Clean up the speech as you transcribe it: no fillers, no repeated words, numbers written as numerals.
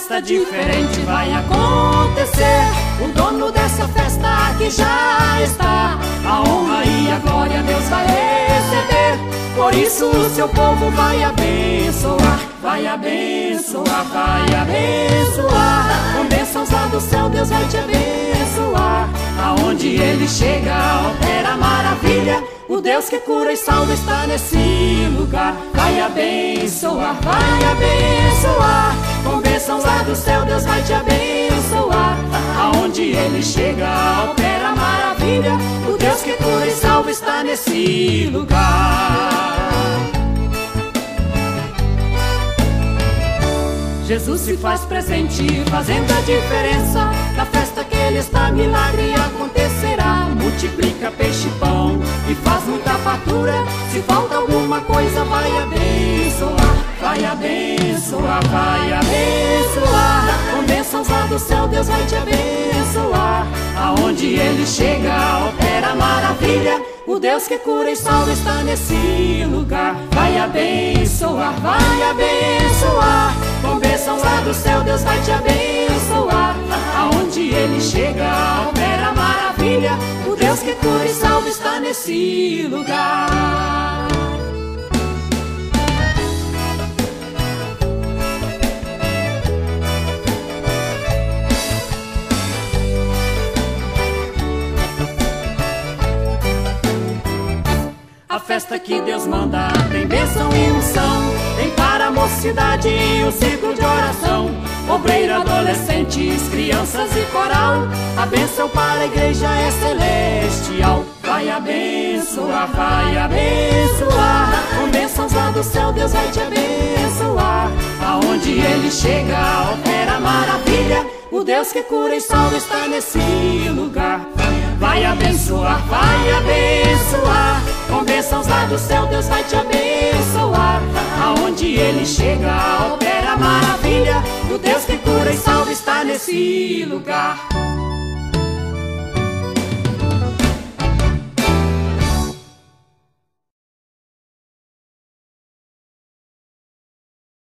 festa diferente vai acontecer. O dono dessa festa aqui já está. A honra e a glória Deus vai receber. Por isso o seu povo vai abençoar, vai abençoar, vai abençoar. Com bênçãos lá do céu Deus vai te abençoar. Aonde ele chega opera maravilha. O Deus que cura e salva está nesse lugar. Vai abençoar, vai abençoar. Com bênçãos lá do céu Deus vai te abençoar. Aonde ele chega opera maravilha. O Deus que cura e salva está nesse lugar. Jesus se faz presente, fazendo a diferença. Na festa que ele está, milagre acontecerá. Multiplica peixe e pão e faz muita fartura. Se falta alguma coisa, vai abençoar, vai abençoar, vai abençoar. Com bênçãos lá do céu Deus vai te abençoar. Aonde ele chega opera maravilha. O Deus que cura e salva está nesse lugar. Vai abençoar, vai abençoar. Com bênçãos lá do céu Deus vai te abençoar. Aonde ele chega opera maravilha. O Deus que cura e salva está nesse lugar. A festa que Deus manda tem bênção e unção. Tem para a mocidade um ciclo de oração. Obreiro, adolescentes, crianças e coral. A bênção para a igreja é celestial. Vai abençoar, vai abençoar. Com bênçãos lá do céu Deus vai te abençoar. Aonde ele chega opera maravilha. O Deus que cura e salva está nesse lugar. Vai abençoar, vai abençoar. Com bênçãos lá do céu Deus vai te abençoar. Aonde ele chega opera maravilha. O Deus que cura e salva está nesse lugar.